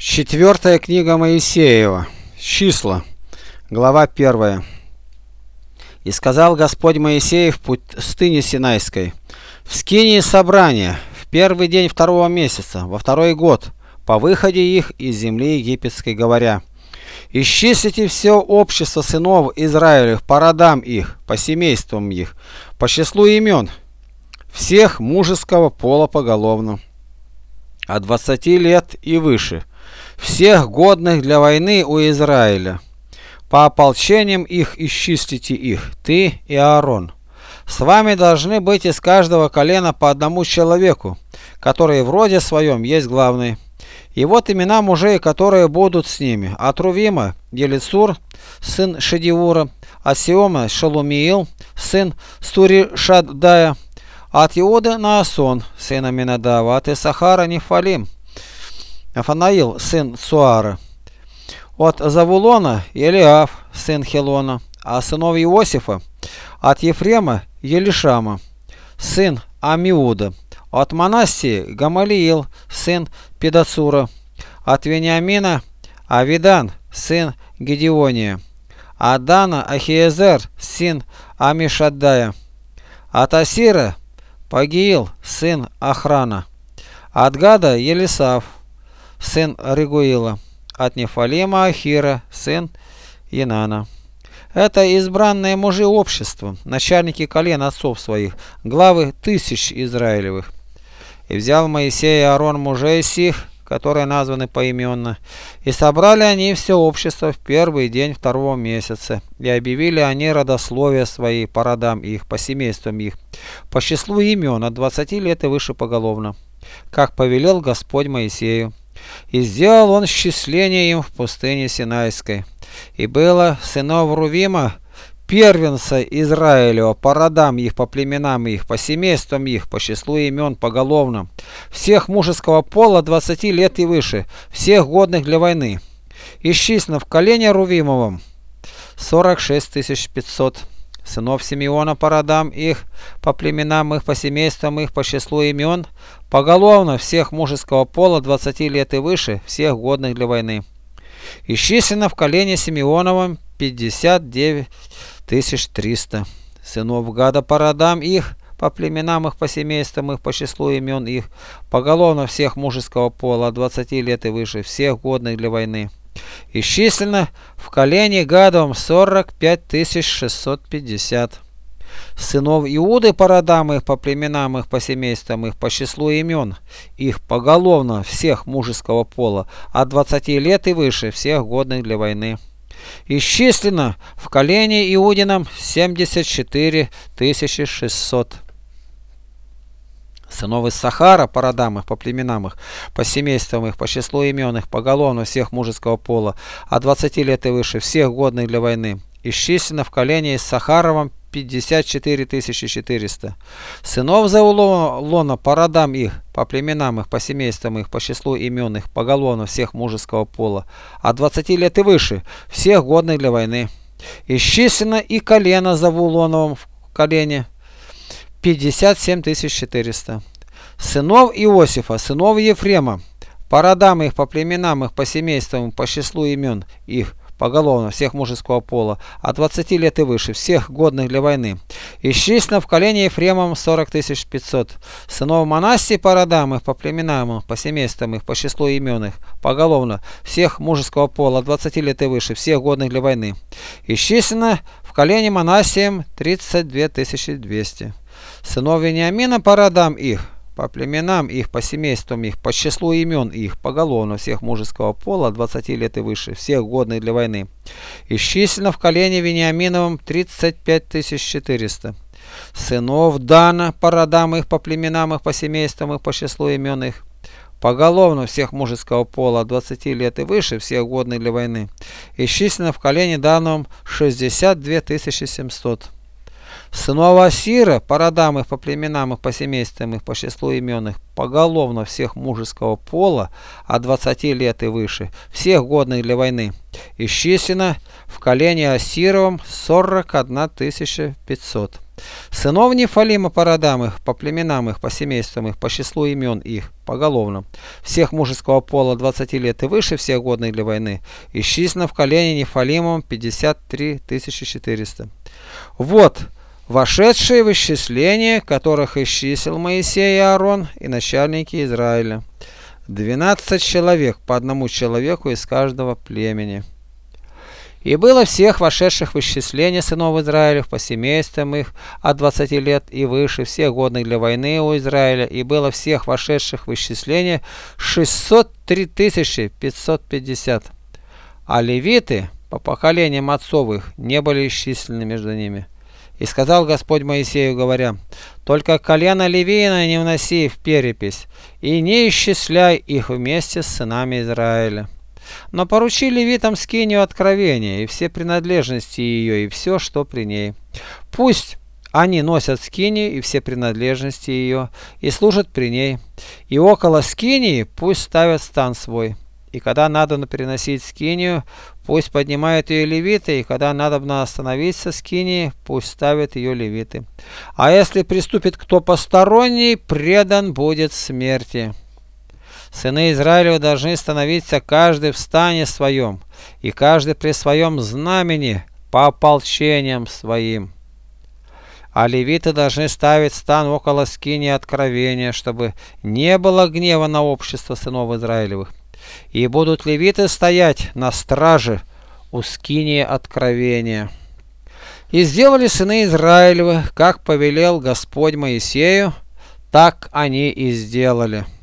Четвертая книга Моисеева. Числа. Глава 1. «И сказал Господь Моисею в пустыне Синайской: в скинии собрания, в первый день второго месяца, во второй год, по выходе их из земли египетской, говоря: исчислите все общество сынов Израилевых по родам их, по семействам их, по числу имен, всех мужеского пола поголовно, от 20 лет и выше, всех годных для войны у Израиля. По ополчениям их исчислите их, ты и Аарон. С вами должны быть из каждого колена по одному человеку, который в роде своем есть главный. И вот имена мужей, которые будут с ними: от Рувима Елицур, сын Шедиура; от Сиома Шалумиил, сын Суришаддая; от Иуды Наасон, сын Аминадава; от Исахара Нефалим, Афанаил, сын Суара; от Завулона Елиаф, сын Хелона; а сынов Иосифа: от Ефрема Елишама, сын Амиуда; от Манассии Гамалиил, сын Педацура; от Вениамина Авидан, сын Гедеония; от Дана Ахиезер, сын Амишаддая; от Асира Пагиил, сын Охрана; от Гада Елисав, сын Регуила; от Нефалима Ахира, сын Инана. Это избранные мужи общества, начальники колен отцов своих, главы тысяч Израилевых. И взял Моисей и Аарон мужей сих, которые названы поименно, и собрали они все общество в первый день второго месяца, и объявили они родословия свои по родам их, по семействам их, по числу имен от 20 лет и выше поголовно, как повелел Господь Моисею. И сделал он счисление им в пустыне Синайской. И было сынов Рувима, первенца Израилева, по родам их, по племенам их, по семействам их, по числу имен поголовно, всех мужеского пола 20 лет и выше, всех годных для войны. Исчислено в колене Рувимовом 46 500. Сынов Симеона по родам их, по племенам их, по семействам их, по числу имен, поголовно всех мужеского пола 20 лет и выше, всех годных для войны. Исчислено в колене Симеоновом 59 300. Сынов Гада по родам их, по племенам их, по семействам их, по числу имен их, поголовно всех мужеского пола 20 лет и выше, всех годных для войны. Исчислено в колене Гадовом 45 650. Сынов Иуды по родам их, по племенам их, по семействам их, по числу имен их, поголовно всех мужеского пола, от 20 лет и выше, всех годных для войны. Исчислено в колене Иудином 74 600. Сынов Иссахара по родам их, по племенам их, по семействам их, по числу имен их, поголовно всех мужеского пола, от 20 лет и выше, всех годных для войны. Исчислено в колене Иссахаровом 54 400. Сынов Заулона по родам их, по племенам их, по семействам их, по числу имен их, поголовно всех мужеского пола, от 20 лет и выше, всех годных для войны. Исчислено и колено Завулоновом в колене 57 400. Сынов Иосифа, сынов Ефрема, по родам их, по племенам их, по семействам, по числу имен их, поголовно всех мужеского пола, от 20 лет и выше, всех годных для войны. Исчислено в колене Ефремом 40 500. Сынов Манассии по родам их, по племенам их, по семействам их, по числу имен их, поголовно всех мужеского пола, от 20 лет и выше, всех годных для войны. Исчислено в колене Манассием 32 200. Сынов Вениамина по родам их, по племенам их, по семействам их, по числу имен их, поголовно всех мужеского пола, 20 лет и выше, всех годных для войны. Исчислено в колене Вениаминовом 35 400. Сынов Дана по родам их, по племенам их, по семействам их, по числу имен их, поголовно всех мужеского пола, 20 лет и выше, всех годных для войны. Исчислено в колене Дановом 62 700. Сынов Асира по родам их, по племенам их, по семействам их, по числу имен их, поголовно всех мужеского пола, от 20 лет и выше, всех годных для войны. Исчислено в колене Асировом 41 500. Сынов Нефалима по родам их, по племенам их, по семействам их, по числу имен их, поголовно, всех мужеского пола 20 лет и выше, всех годных для войны, исчислено в колене Нефалимовом 53 400. Вот вошедшие в исчисление, которых исчислил Моисей и Аарон и начальники Израиля. 12 человек, по одному человеку из каждого племени. И было всех вошедших в исчисление сынов Израилев по семействам их от 20 лет и выше, всех годных для войны у Израиля, и было всех вошедших в исчисление 603 550. А левиты по поколениям отцов их не были исчислены между ними. И сказал Господь Моисею, говоря: «Только колено Левина не вноси в перепись, и не исчисляй их вместе с сынами Израиля. Но поручи левитам скинию откровения, и все принадлежности ее, и все, что при ней. Пусть они носят скинию и все принадлежности ее, и служат при ней. И около скинии пусть ставят стан свой. И когда надобно переносить скинию, пусть поднимают ее левиты, и когда надобно остановиться скинии, пусть ставят ее левиты. А если приступит кто посторонний, предан будет смерти. Сыны Израилева должны становиться каждый в стане своем, и каждый при своем знамени по ополчениям своим. А левиты должны ставить стан около скинии откровения, чтобы не было гнева на общество сынов Израилевых. И будут левиты стоять на страже у скинии откровения». И сделали сыны Израилевы, как повелел Господь Моисею, так они и сделали.